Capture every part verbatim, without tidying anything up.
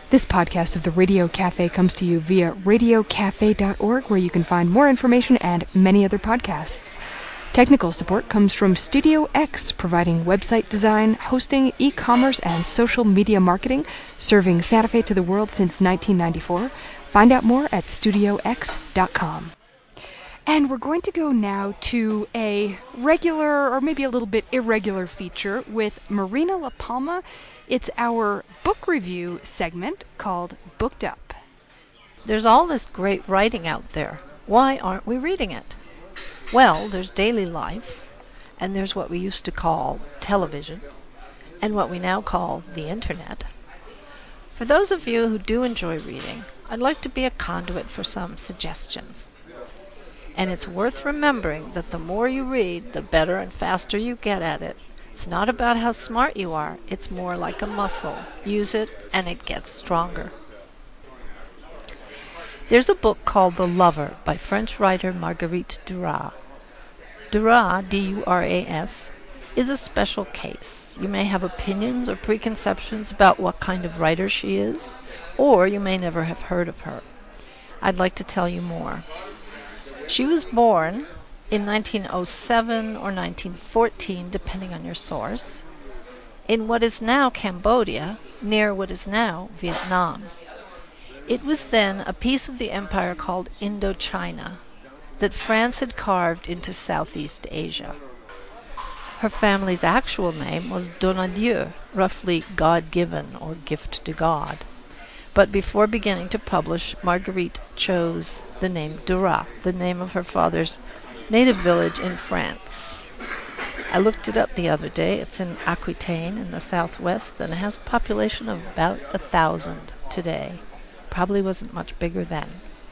This podcast of the Radio Cafe comes to you via radio cafe dot org, where you can find more information and many other podcasts. Technical support comes from Studio X, providing website design, hosting, e-commerce, and social media marketing, serving Santa Fe to the world since nineteen ninety-four. Find out more at studio x dot com. And we're going to go now to a regular, or maybe a little bit irregular feature with Marina La Palma. It's our book review segment called Booked Up. There's all this great writing out there. Why aren't we reading it? Well, there's daily life, and there's what we used to call television, and what we now call the internet. For those of you who do enjoy reading, I'd like to be a conduit for some suggestions. And it's worth remembering that the more you read, the better and faster you get at it. It's not about how smart you are, it's more like a muscle. Use it and it gets stronger. There's a book called The Lover by French writer Marguerite Duras. Duras, D U R A S, is a special case. You may have opinions or preconceptions about what kind of writer she is, or you may never have heard of her. I'd like to tell you more. She was born in nineteen oh seven or nineteen fourteen, depending on your source, in what is now Cambodia, near what is now Vietnam. It was then a piece of the empire called Indochina that France had carved into Southeast Asia. Her family's actual name was Donadieu, roughly God-given or gift to God. But before beginning to publish, Marguerite chose the name Duras, the name of her father's native village in France. I looked it up the other day. It's in Aquitaine in the southwest, and it has a population of about a thousand today. Probably wasn't much bigger then.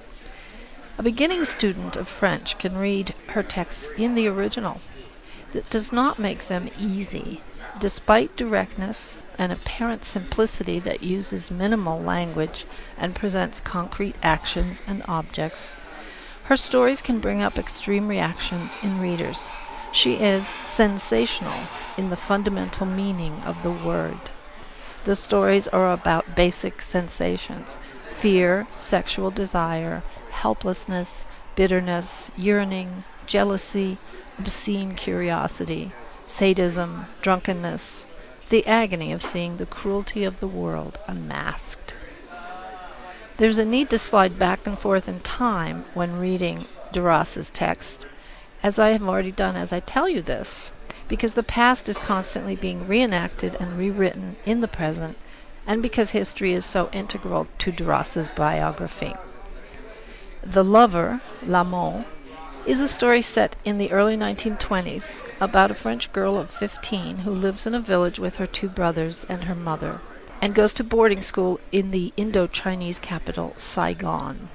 A beginning student of French can read her texts in the original. That does not make them easy. Despite directness and apparent simplicity that uses minimal language and presents concrete actions and objects, her stories can bring up extreme reactions in readers. She is sensational in the fundamental meaning of the word. The stories are about basic sensations: fear, sexual desire, helplessness, bitterness, yearning, jealousy, obscene curiosity, sadism, drunkenness, the agony of seeing the cruelty of the world unmasked. There's a need to slide back and forth in time when reading Duras's text, as I have already done as I tell you this, because the past is constantly being reenacted and rewritten in the present, and because history is so integral to Duras's biography. The Lover, L'Amant, is a story set in the early nineteen twenties about a French girl of fifteen who lives in a village with her two brothers and her mother, and goes to boarding school in the Indo-Chinese capital, Saigon.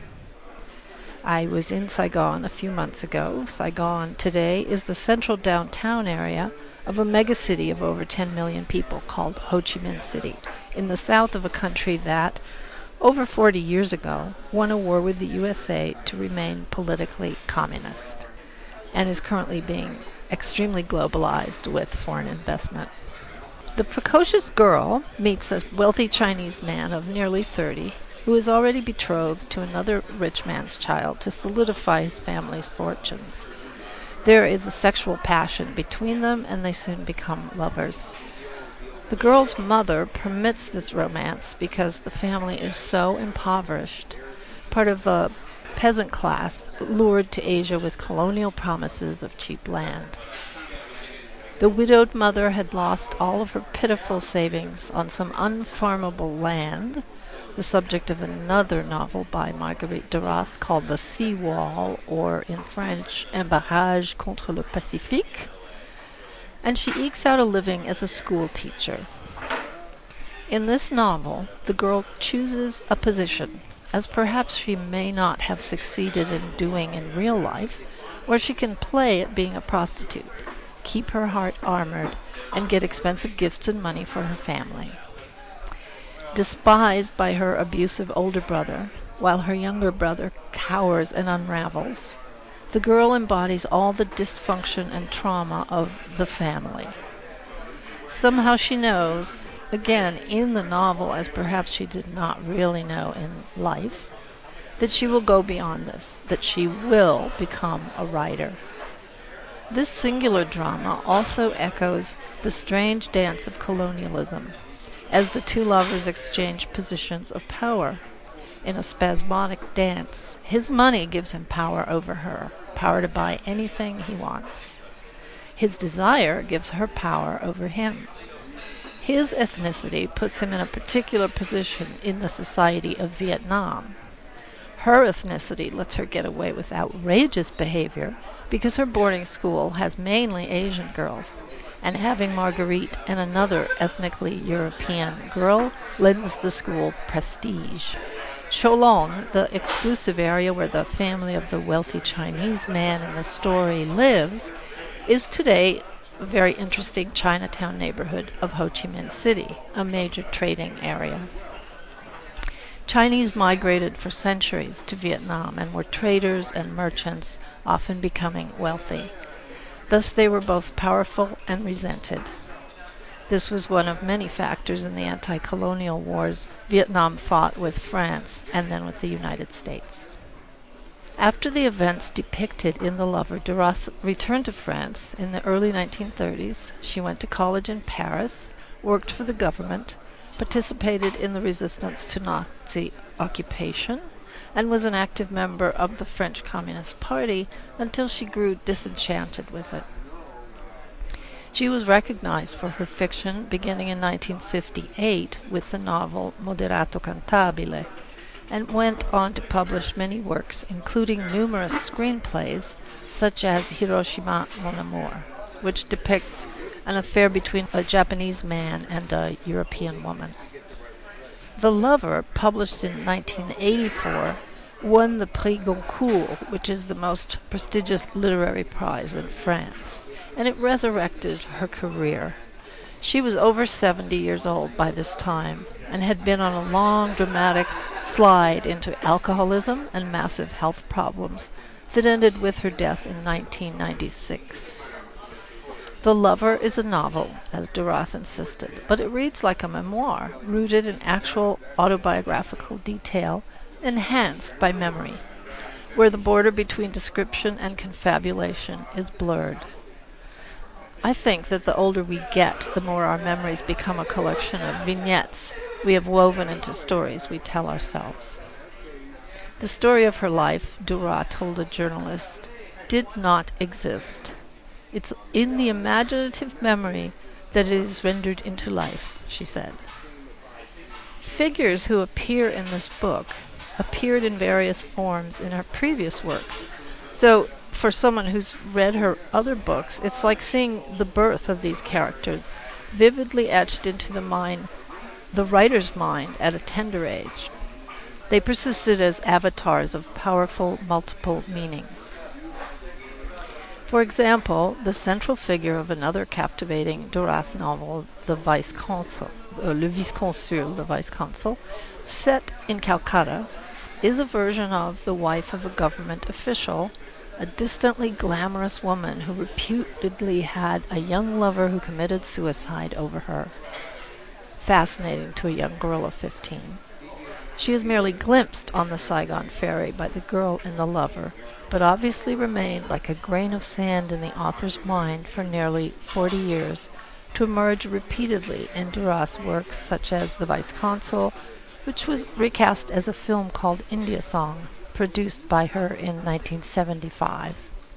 I was in Saigon a few months ago. Saigon today is the central downtown area of a megacity of over ten million people called Ho Chi Minh City, in the south of a country that, over forty years ago, won a war with the U S A to remain politically communist, and is currently being extremely globalized with foreign investment. The precocious girl meets a wealthy Chinese man of nearly thirty, who is already betrothed to another rich man's child to solidify his family's fortunes. There is a sexual passion between them, and they soon become lovers. The girl's mother permits this romance because the family is so impoverished, part of a peasant class lured to Asia with colonial promises of cheap land. The widowed mother had lost all of her pitiful savings on some unfarmable land, the subject of another novel by Marguerite Duras called The Sea Wall, or in French, Un barrage contre le Pacifique, and she ekes out a living as a school teacher. In this novel, the girl chooses a position, as perhaps she may not have succeeded in doing in real life, where she can play at being a prostitute, keep her heart armored, and get expensive gifts and money for her family. Despised by her abusive older brother, while her younger brother cowers and unravels, the girl embodies all the dysfunction and trauma of the family. Somehow she knows again in the novel, as perhaps she did not really know in life, that she will go beyond this, that she will become a writer. This singular drama also echoes the strange dance of colonialism, as the two lovers exchange positions of power. In a spasmodic dance, his money gives him power over her, power to buy anything he wants. His desire gives her power over him. His ethnicity puts him in a particular position in the society of Vietnam. Her ethnicity lets her get away with outrageous behavior because her boarding school has mainly Asian girls, and having Marguerite and another ethnically European girl lends the school prestige. Cholon, the exclusive area where the family of the wealthy Chinese man in the story lives, is today a very interesting Chinatown neighborhood of Ho Chi Minh City, a major trading area. Chinese migrated for centuries to Vietnam and were traders and merchants, often becoming wealthy. Thus they were both powerful and resented. This was one of many factors in the anti-colonial wars Vietnam fought with France and then with the United States. After the events depicted in The Lover, Duras returned to France in the early nineteen thirties. She went to college in Paris, worked for the government, participated in the resistance to Nazi occupation, and was an active member of the French Communist Party until she grew disenchanted with it. She was recognized for her fiction beginning in nineteen fifty-eight with the novel Moderato Cantabile, and went on to publish many works, including numerous screenplays, such as Hiroshima Mon Amour, which depicts an affair between a Japanese man and a European woman. The Lover, published in nineteen eighty-four, won the Prix Goncourt, which is the most prestigious literary prize in France, and it resurrected her career. She was over seventy years old by this time and had been on a long, dramatic slide into alcoholism and massive health problems that ended with her death in nineteen ninety-six. The Lover is a novel, as Duras insisted, but it reads like a memoir, rooted in actual autobiographical detail, enhanced by memory, where the border between description and confabulation is blurred. I think that the older we get, the more our memories become a collection of vignettes we have woven into stories we tell ourselves. The story of her life, Duras told a journalist, did not exist. It's in the imaginative memory that it is rendered into life, she said. Figures who appear in this book appeared in various forms in her previous works. So, for someone who's read her other books, it's like seeing the birth of these characters vividly etched into the mind, the writer's mind, at a tender age. They persisted as avatars of powerful multiple meanings. For example, the central figure of another captivating Duras novel, The Vice Consul, uh, Le Vice Consul, The Vice Consul, set in Calcutta, is a version of the wife of a government official, a distantly glamorous woman who reputedly had a young lover who committed suicide over her. Fascinating to a young girl of fifteen. She is merely glimpsed on the Saigon ferry by the girl and the lover, but obviously remained like a grain of sand in the author's mind for nearly forty years, to emerge repeatedly in Duras' works such as The Vice Consul, which was recast as a film called India Song, produced by her in nineteen seventy-five.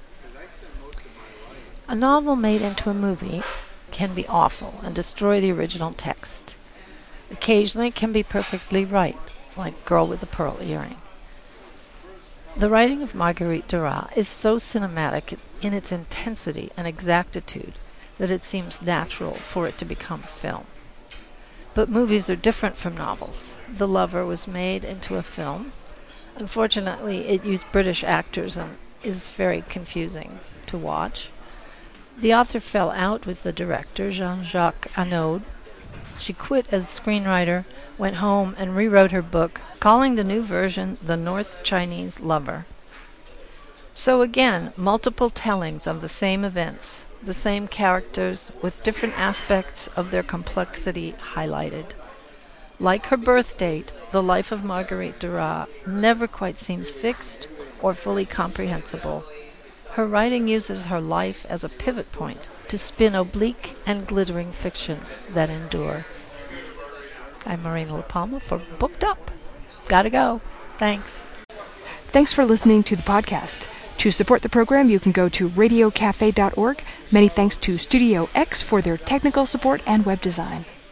A novel made into a movie can be awful and destroy the original text. Occasionally it can be perfectly right, like Girl with a Pearl Earring. The writing of Marguerite Duras is so cinematic in its intensity and exactitude that it seems natural for it to become film. But movies are different from novels. The Lover was made into a film. Unfortunately, it used British actors and is very confusing to watch. The author fell out with the director, Jean-Jacques Annaud. She quit as screenwriter, went home, and rewrote her book, calling the new version The North Chinese Lover. So again, multiple tellings of the same events, the same characters with different aspects of their complexity highlighted. Like her birth date, the life of Marguerite Duras never quite seems fixed or fully comprehensible. Her writing uses her life as a pivot point to spin oblique and glittering fictions that endure. I'm Marina La Palma for Booked Up. Gotta go. Thanks. Thanks for listening to the podcast. To support the program, you can go to radio cafe dot org. Many thanks to Studio X for their technical support and web design.